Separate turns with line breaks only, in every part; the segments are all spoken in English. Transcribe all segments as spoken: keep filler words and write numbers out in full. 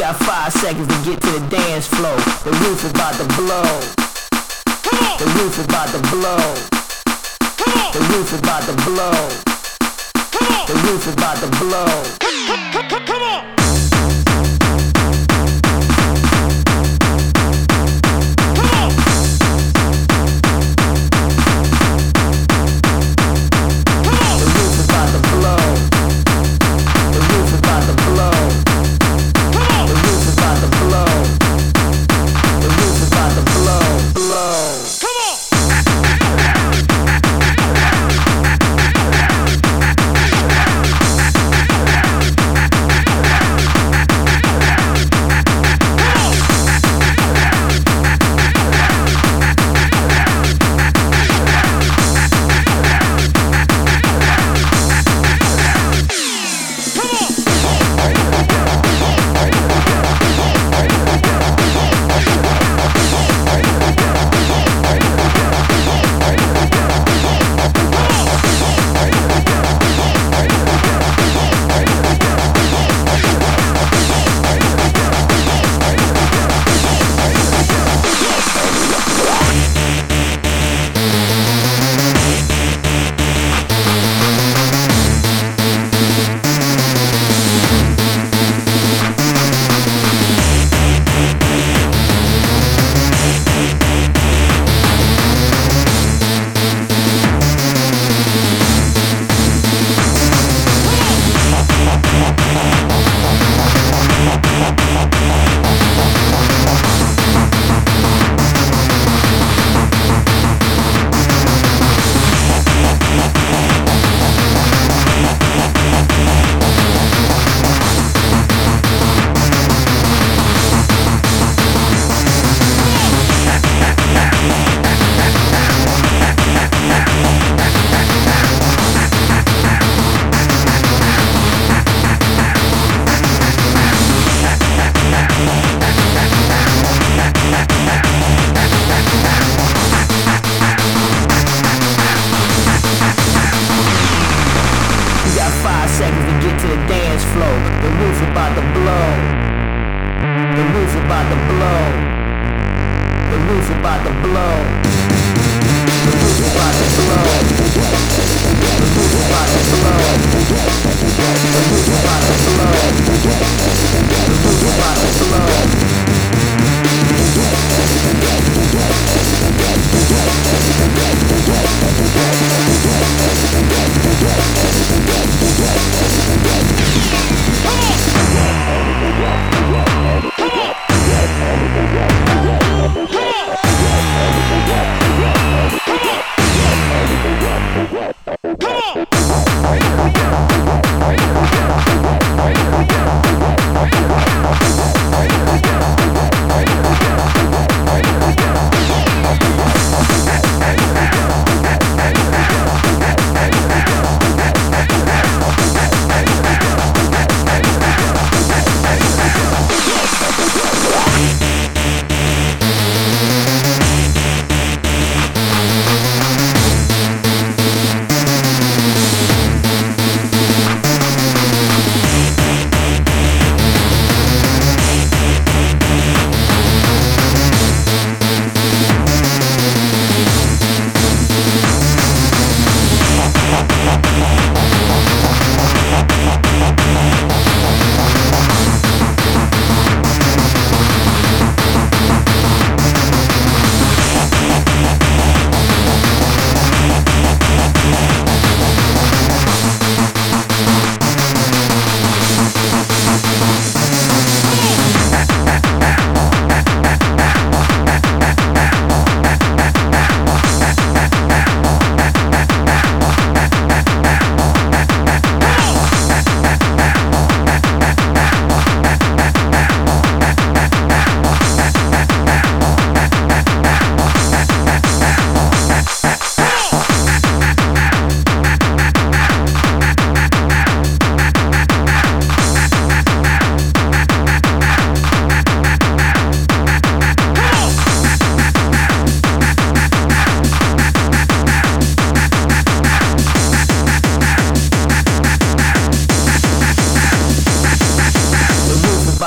got five seconds to get to the dance floor. The roof about to blow. The roof about to blow. The roof about to blow. The roof about to blow. Come on. Seconds to get to the dance floor. The roof about to blow. The roof about to blow. The roof about to blow. The roof about to blow. The roof about to blow. The roof about to blow. The roof about to blow. Come on!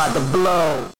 about to blow.